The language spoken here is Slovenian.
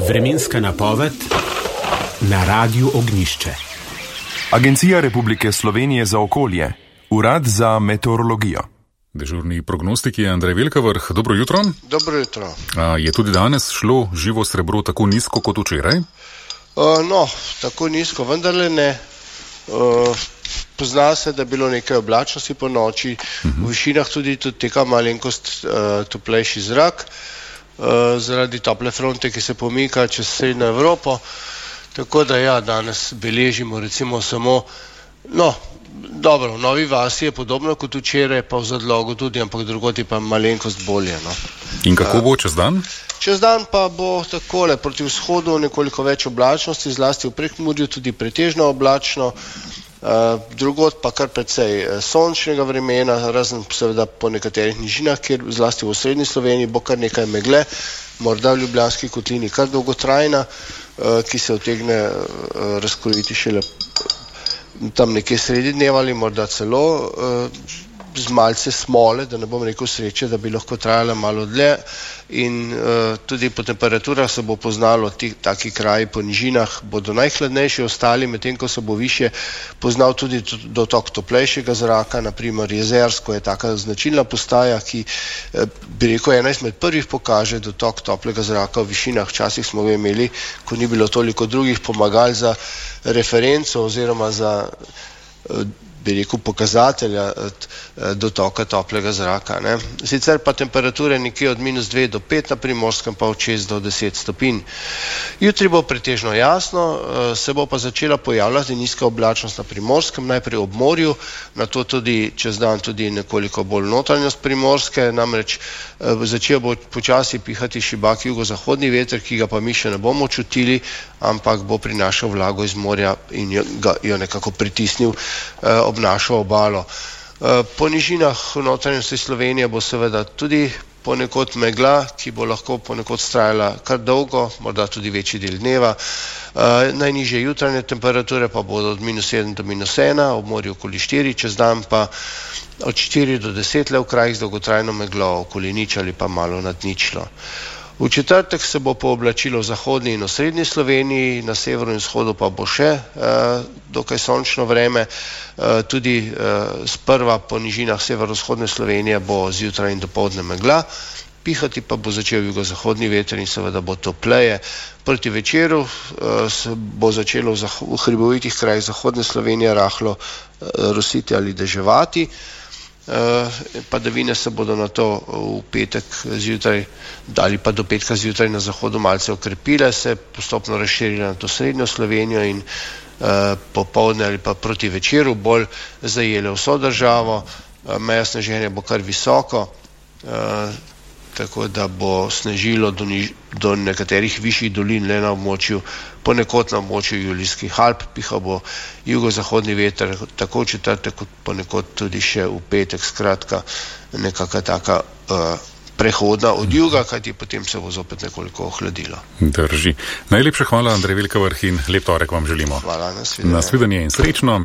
Vremenska napoved na Radiu Ognjišče. Agencija Republike Slovenije za okolje, Urad za meteorologijo. Dežurni prognostik je Andrej Velkavrh. Dobro jutro. Dobro jutro. Je tudi danes šlo živo srebro tako nizko kot včeraj? No, tako nizko, vendarle ne. Pozna se, da je bilo nekaj oblačnosti po noči, v višinah tudi teka malenkost toplejši zrak, zaradi tople fronte, ki se pomika čez srednjo Evropo. Tako da ja, danes beležimo recimo samo, dobro, v Novi Vasi je podobno kot včeraj, pa v Zadlogu tudi, ampak drugod je pa malenkost bolje. In kako bo čez dan? Čez dan pa bo takole, proti vzhodu nekoliko več oblačnosti, zlasti v Prekmurju tudi pretežno oblačno, drugod pa kar precej sončnega vremena, razen seveda po nekaterih nižinah, kjer zlasti v osrednji Sloveniji bo kar nekaj megle, morda v Ljubljanski kotlini kar dolgotrajna, ki se utegne razkrojiti šele tam nekje sredi dneva ali morda celo z malce smole, da ne bom rekel sreče, da bi lahko trajala malo dlje, in tudi po temperaturah se bo poznalo, taki kraji po nižinah bodo najhladnejši ostali, medtem ko se bo više poznal tudi dotok toplejšega zraka, naprimer Jezersko je taka značilna postaja, ki bi rekel ena izmed prvih pokaže dotok toplega zraka v višinah. Včasih smo ga imeli, ko ni bilo toliko drugih pomagal za referenco oziroma za bi rekel pokazatelja dotoka toplega zraka. Sicer pa temperature nekje od -2 do 5 na Primorskem, pa od 6 do 10 stopinj. Jutri bo pretežno jasno, se bo pa začela pojavljati nizka oblačnost na Primorskem, najprej ob morju, nato tudi čez dan tudi nekoliko bolj notranjost Primorske, namreč začel bo počasi pihati šibak jugozahodni veter, ki ga pa mi še ne bomo čutili, ampak bo prinašal vlago iz morja in jo nekako pritisnil ob našo obalo. Po nižinah v notranjosti Slovenije bo seveda tudi ponekod megla, ki bo lahko ponekod trajala kar dolgo, morda tudi večji del dneva. Najnižje jutranje temperature pa bodo od -7 do -1, ob morju okoli 4, čez dan pa od 4 do 10 le v krajih z dolgotrajno meglo, okoli 0 ali pa malo nad 0. V četrtek se bo pooblačilo v zahodni in osrednji Sloveniji, na severu in vzhodu pa bo še dokaj sončno vreme, tudi sprva po nižinah severovzhodne Slovenije bo zjutraj in dopoldne megla, pihati pa bo začel jugozahodni veter in seveda bo topleje. Proti večeru se bo začelo v hribovitih krajih zahodne Slovenije rahlo rositi ali deževati. Padavine se bodo nato v petek zjutraj ali pa do petka zjutraj na zahodu malce okrepile, se postopno razširile na to srednjo Slovenijo in popoldne ali pa proti večeru bolj zajele vso državo. Meja sneženja bo kar visoko, tako da bo snežilo do nekaterih višjih dolin le na območju, ponekod na območju Julijskih Alp, pihal bo jugozahodni veter, tako v četrtek kot ponekod tudi še v petek, skratka nekaka taka prehodna od juga, kajti potem se bo zopet nekoliko ohladilo. Drži. Najlepša hvala, Andrej Velkavrh, in lep torek vam želimo. Hvala, nasvidenje. Nasvidenje in srečno.